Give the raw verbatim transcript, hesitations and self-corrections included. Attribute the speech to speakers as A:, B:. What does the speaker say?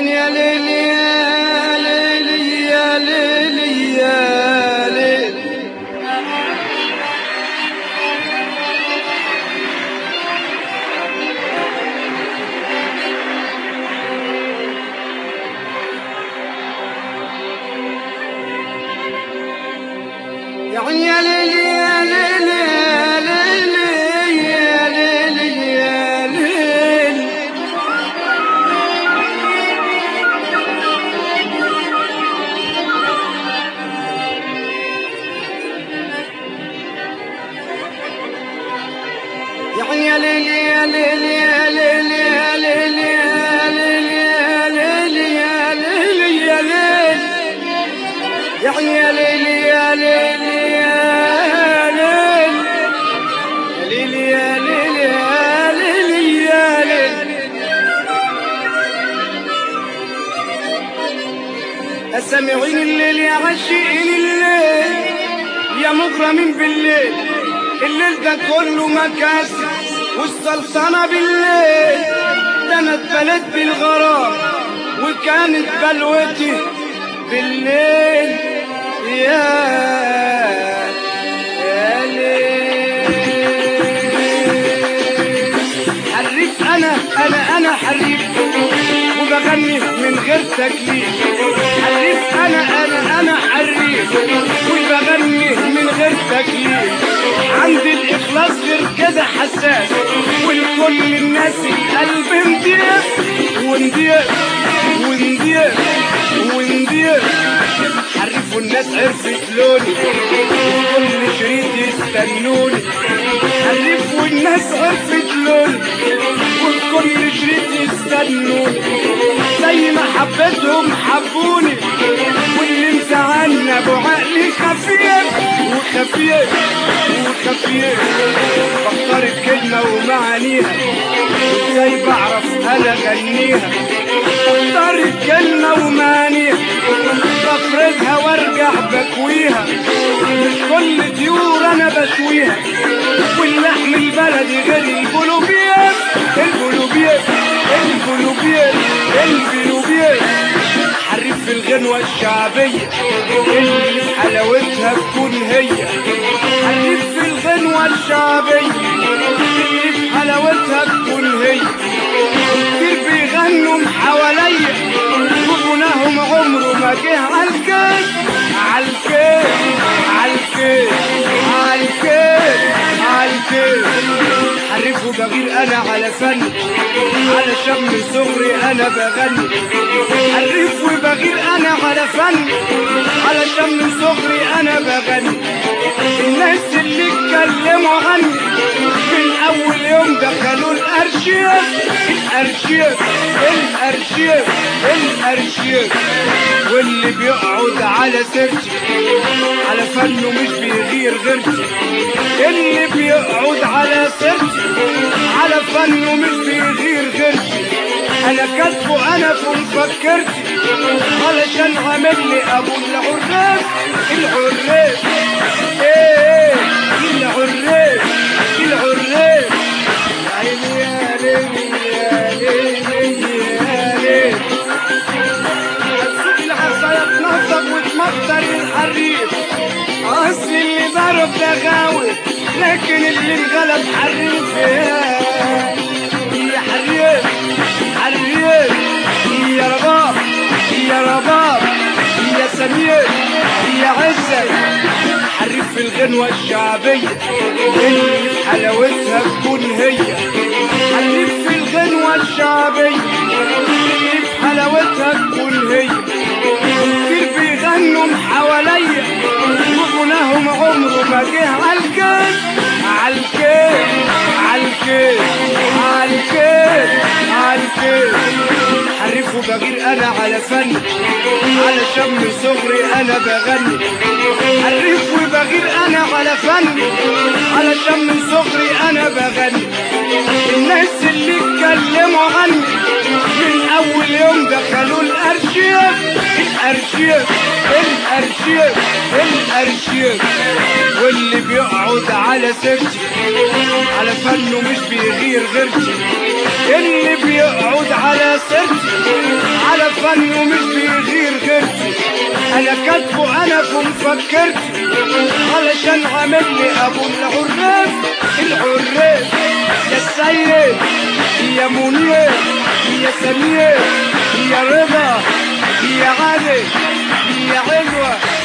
A: عيني يا ليلي يا ليلي يا ليلي يا ليلي يا عيني يا ليلي يا ليلي يا ليلي يا ليلي يا عيني يا ليلي يا ليلي يا ليلي يا ليلي يا ليلي يا ليلي يا ليلي يا عيني يا ليلي يا ليلي يا ليلي يا ليلي يا ليلي يا ليلي سامعين الليل يا عاشقين الليل يا مغرمين بالليل الليل ده كله مكاسب والسلطنة بالليل ده انا اتبلت بالغرام وكانت بلوتي بالليل يا يا ليل حريف انا انا انا حريف وبغني من غير تكليف حريف انا انا انا حريف وبغني من غير تكليف عندي الاخلاص غير كده حساس ولكل الناس القلب مضيق ونديق ونديق ونديق حريف والناس عرفت لوني وكل شريط يستنوني حريف والناس عرفت لوني وكل شريط يستنوني زي ما حبيتهم حبوني واللي مزعلنا ابو عقلي خفيف وخفيف وخفيف بختار الكلمه ومعانيها ازاي بعرف انا اغنيها بختار الكلمه ومعانيها بفردها وارجع بكويها مش كل طيور انا بشويها واللحم البلدي غير البلوبيات البلوبيات البلوبيات البلوبيات حريف في الغنوة الشعبية اللي في حلاوتها تكون هي حريف في الغنوة الشعبية اللي في حلاوتها تكون هي كتير بيغنوا حواليا وغناهم عمره ما جه عالكيف عالكيف عالكيف عالكيف عالكيف حريف وبغير انا على فن علشان من صغري انا بغني حريف وبغير انا على فن علشان من صغري انا بغني الناس اللي اتكلموا عني من اول يوم دخلوا الارشيف الارشيف الارشيف الارشيف واللي بيقعد على سيرتي على فنه مش بيغير غيرتي اللي بيقعد على سيرتي على فنه مش بيغير غيرتي انا كاتبه انا في مفكرتي علشان عامل لي ابو العراف العراف ايه العراف العراف عيني يا ليلي يا ليلي يا ليلي السوق العصاية تنطق وتمطر الحريف اصل اللي ضرب ده غاوي لكن اللي انغلب حريف يا حريف حريف يا رباب يا رباب يا سمير يا عزة حريف في الغنوة الشعبية اللي في حلاوتها تكون هي حريف في الغنوة الشعبية اللي في حلاوتها تكون هي كتير بيغنوا حواليا وغناهم عمره ما جه عالكيف عالكيف عالكيف عالكيف عالكيف حريف وبغير انا على فن علشان من صغري انا بغني حريف وبغير انا على فن علشان من صغري انا بغني الناس اللي اتكلموا عني من اول يوم دخلوا الارشيف الارشيف الارشيف الارشيف واللي بيقعد على سيرتي على فنه مش بيغير غيرتي اللي بيقعد على سيرتي على فن ومش بيغير غيرتي، انا كاتبه انا في مفكرتي علشان عامل لي ابو العراف العراف. يا سيد يا منير يا سمير يا رضا يا علي يا علوة